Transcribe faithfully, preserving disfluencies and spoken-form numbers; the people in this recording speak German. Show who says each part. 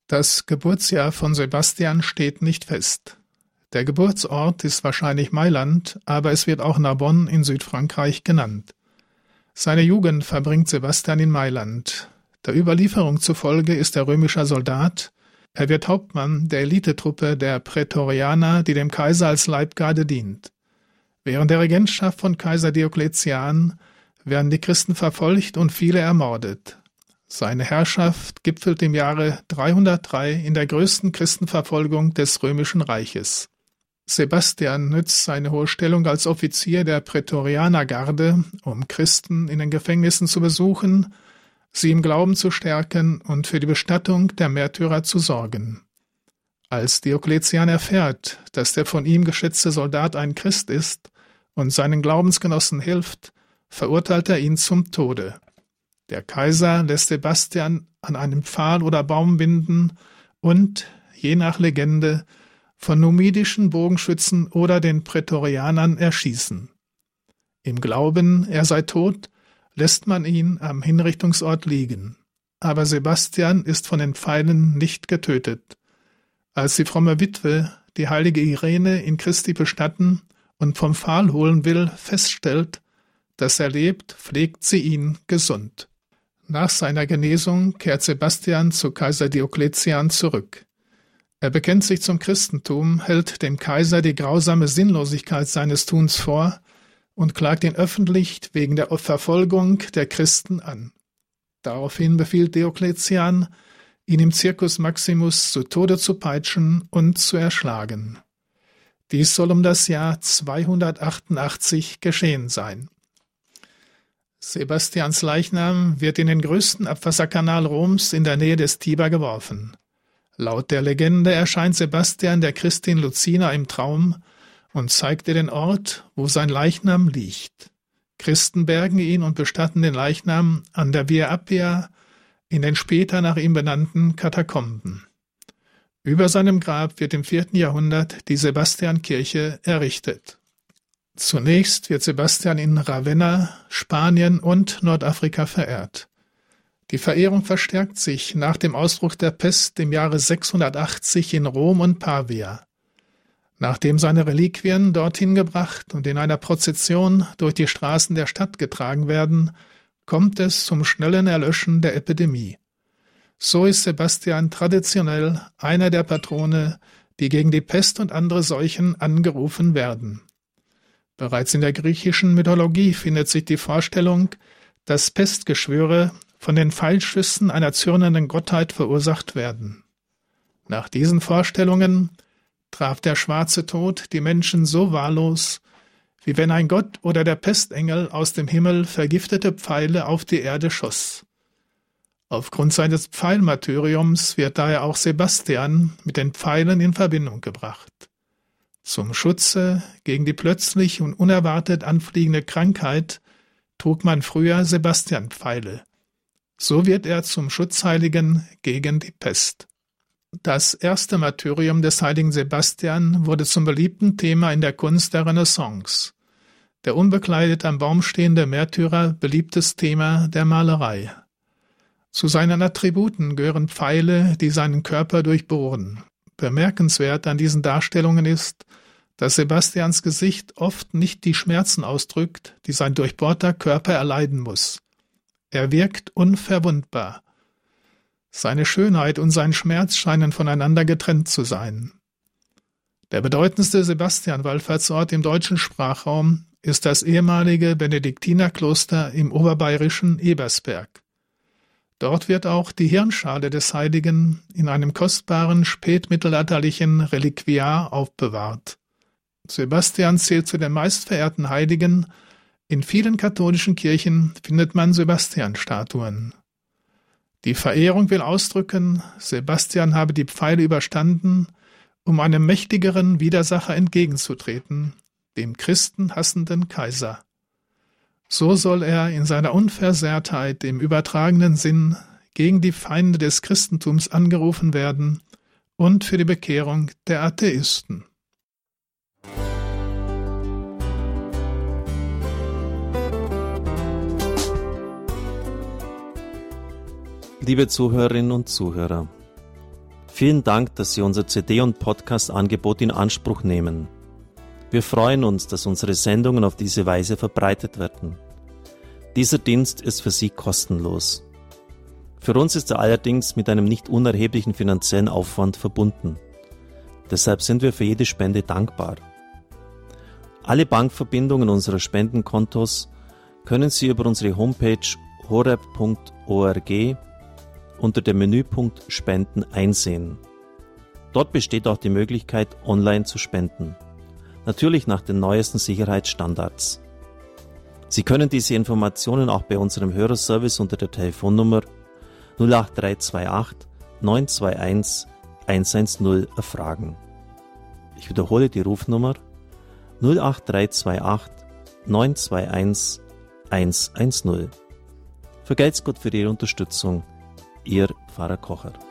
Speaker 1: Das Geburtsjahr von Sebastian steht nicht fest. Der Geburtsort ist wahrscheinlich Mailand, aber es wird auch Narbonne in Südfrankreich genannt. Seine Jugend verbringt Sebastian in Mailand. Der Überlieferung zufolge ist er römischer Soldat. Er wird Hauptmann der Elitetruppe der Prätorianer, die dem Kaiser als Leibgarde dient. Während der Regentschaft von Kaiser Diokletian werden die Christen verfolgt und viele ermordet. Seine Herrschaft gipfelt im Jahre dreihundertdrei in der größten Christenverfolgung des Römischen Reiches. Sebastian nützt seine hohe Stellung als Offizier der Prätorianergarde, um Christen in den Gefängnissen zu besuchen, sie im Glauben zu stärken und für die Bestattung der Märtyrer zu sorgen. Als Diokletian erfährt, dass der von ihm geschätzte Soldat ein Christ ist und seinen Glaubensgenossen hilft, verurteilt er ihn zum Tode. Der Kaiser lässt Sebastian an einen Pfahl oder Baum binden und, je nach Legende, von numidischen Bogenschützen oder den Prätorianern erschießen. Im Glauben, er sei tot, lässt man ihn am Hinrichtungsort liegen. Aber Sebastian ist von den Pfeilen nicht getötet. Als die fromme Witwe, die heilige Irene, in Christi bestatten und vom Pfahl holen will, feststellt, dass er lebt, pflegt sie ihn gesund. Nach seiner Genesung kehrt Sebastian zu Kaiser Diokletian zurück. Er bekennt sich zum Christentum, hält dem Kaiser die grausame Sinnlosigkeit seines Tuns vor und klagt ihn öffentlich wegen der Verfolgung der Christen an. Daraufhin befiehlt Diokletian, ihn im Circus Maximus zu Tode zu peitschen und zu erschlagen. Dies soll um das Jahr zweihundertachtundachtzig geschehen sein. Sebastians Leichnam wird in den größten Abwasserkanal Roms in der Nähe des Tiber geworfen. Laut der Legende erscheint Sebastian der Christin Lucina im Traum und zeigt ihr den Ort, wo sein Leichnam liegt. Christen bergen ihn und bestatten den Leichnam an der Via Appia in den später nach ihm benannten Katakomben. Über seinem Grab wird im vierten Jahrhundert die Sebastiankirche errichtet. Zunächst wird Sebastian in Ravenna, Spanien und Nordafrika verehrt. Die Verehrung verstärkt sich nach dem Ausbruch der Pest im Jahre sechshundertachtzig in Rom und Pavia. Nachdem seine Reliquien dorthin gebracht und in einer Prozession durch die Straßen der Stadt getragen werden, kommt es zum schnellen Erlöschen der Epidemie. So ist Sebastian traditionell einer der Patrone, die gegen die Pest und andere Seuchen angerufen werden. Bereits in der griechischen Mythologie findet sich die Vorstellung, dass Pestgeschwüre von den Pfeilschüssen einer zürnenden Gottheit verursacht werden. Nach diesen Vorstellungen traf der schwarze Tod die Menschen so wahllos, wie wenn ein Gott oder der Pestengel aus dem Himmel vergiftete Pfeile auf die Erde schoss. Aufgrund seines Pfeilmartyriums wird daher auch Sebastian mit den Pfeilen in Verbindung gebracht. Zum Schutze gegen die plötzlich und unerwartet anfliegende Krankheit trug man früher Sebastianpfeile. So wird er zum Schutzheiligen gegen die Pest. Das erste Martyrium des heiligen Sebastian wurde zum beliebten Thema in der Kunst der Renaissance. Der unbekleidet am Baum stehende Märtyrer, beliebtes Thema der Malerei. Zu seinen Attributen gehören Pfeile, die seinen Körper durchbohren. Bemerkenswert an diesen Darstellungen ist, dass Sebastians Gesicht oft nicht die Schmerzen ausdrückt, die sein durchbohrter Körper erleiden muss. Er wirkt unverwundbar. Seine Schönheit und sein Schmerz scheinen voneinander getrennt zu sein. Der bedeutendste Sebastian-Wallfahrtsort im deutschen Sprachraum ist das ehemalige Benediktinerkloster im oberbayerischen Ebersberg. Dort wird auch die Hirnschale des Heiligen in einem kostbaren spätmittelalterlichen Reliquiar aufbewahrt. Sebastian zählt zu den meistverehrten Heiligen. In vielen katholischen Kirchen findet man Sebastian-Statuen. Die Verehrung will ausdrücken, Sebastian habe die Pfeile überstanden, um einem mächtigeren Widersacher entgegenzutreten, dem christenhassenden Kaiser. So soll er in seiner Unversehrtheit im übertragenen Sinn gegen die Feinde des Christentums angerufen werden und für die Bekehrung der Atheisten.
Speaker 2: Liebe Zuhörerinnen und Zuhörer, Vielen Dank, dass Sie unser C D- und Podcast-Angebot in Anspruch nehmen. Wir freuen uns, dass unsere Sendungen auf diese Weise verbreitet werden. Dieser Dienst ist für Sie kostenlos. Für uns ist er allerdings mit einem nicht unerheblichen finanziellen Aufwand verbunden. Deshalb sind wir für jede Spende dankbar. Alle Bankverbindungen unserer Spendenkontos können Sie über unsere Homepage horeb punkt org unter dem Menüpunkt Spenden einsehen. Dort besteht auch die Möglichkeit, online zu spenden. Natürlich nach den neuesten Sicherheitsstandards. Sie können diese Informationen auch bei unserem Hörerservice unter der Telefonnummer null acht drei zwei acht neun zwei eins eins eins null erfragen. Ich wiederhole die Rufnummer null acht drei zwei acht neun zwei eins eins eins null. Vergelt's Gott für Ihre Unterstützung. Ihr Pfarrer Kocher.